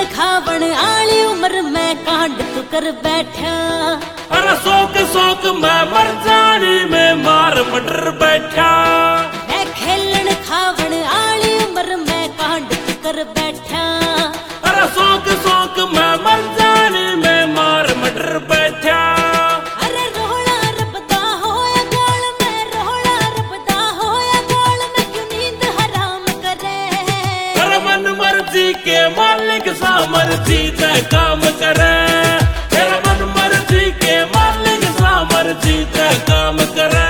खावण आली उम्र में कांड तू कर बैठा। अरे शौक शौक मैं मर जानी में मार मटर बैठा। मैं खेलन खावण आली उम्र में कांड तू कर बैठा। अरे शौक शौक मैं मर जानी में मार मटर बैठा। अरे रोला रबदा होया गाल में, रोला रबदा होया गाल में, क्यों नींद हराम करे। अरे मन मर्जी के मालिक सा मर्जी ते काम करे। तेरा मन मर्जी के मालिक सा मर्जी ते काम करे।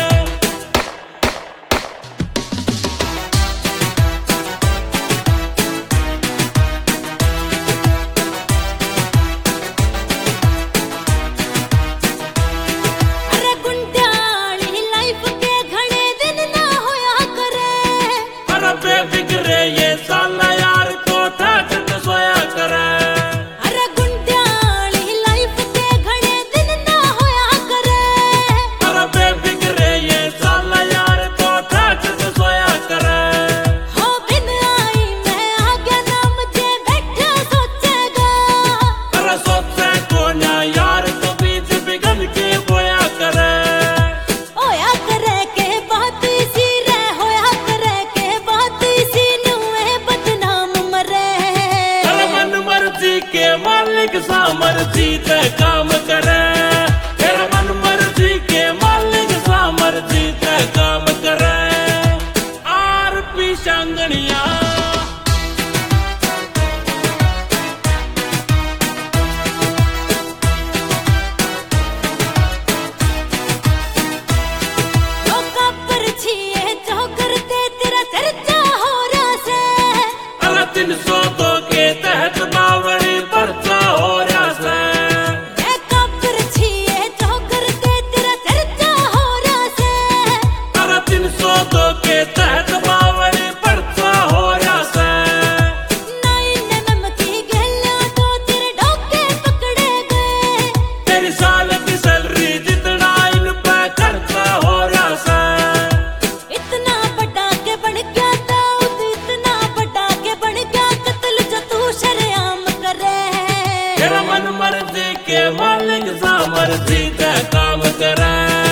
अरे गुंडाली लाइफ के घणे दिन ना होया करे। अरे बेफिक्रे ये साला यार को ठाठ सोया करे। अरे गुंडाली लाइफ के घणे दिन ना होया करे। अरे बेफिक्रे ये साला यार को ठाठ सोया करे। हो बिन आई मैं आ गया ना मुझे बैठा सोचेगा। अरे सोचे को ना यार तो बीच बिगन के बोया करे। होया करे के बात इसी रे, होया करे के बात इसी नुए बदनाम मरे। अरे मन मर्जी के मालिक सा मर्जी ते काम करे। तेरा मन मर्जी के मालिक सा मर्जी ते काम करे। आर पी शांगणिया ओ कब्र छिए जो करते तेरा चर्चा हो रहा से। अरे 302 के तहत बावड़ी पर्चा हो रहा से। ए कब्र छिए जो करते तेरा चर्चा हो रहा से। अरे 302 के तहत बावड़ी पर्चा हो रहा से। नाइन एमएम की गलियां तो तेरे डोके पकड़े गए। तेरी साल की सैलरी जितना इन पे खर्चा हो रहा से। इतना बड़ा के बन गया दाऊद, इतना बड़ा के बन गया कत्ल जो तू शरेआम करे। तेरा मन मर्जी के मालिक सा मर्जी का काम करे।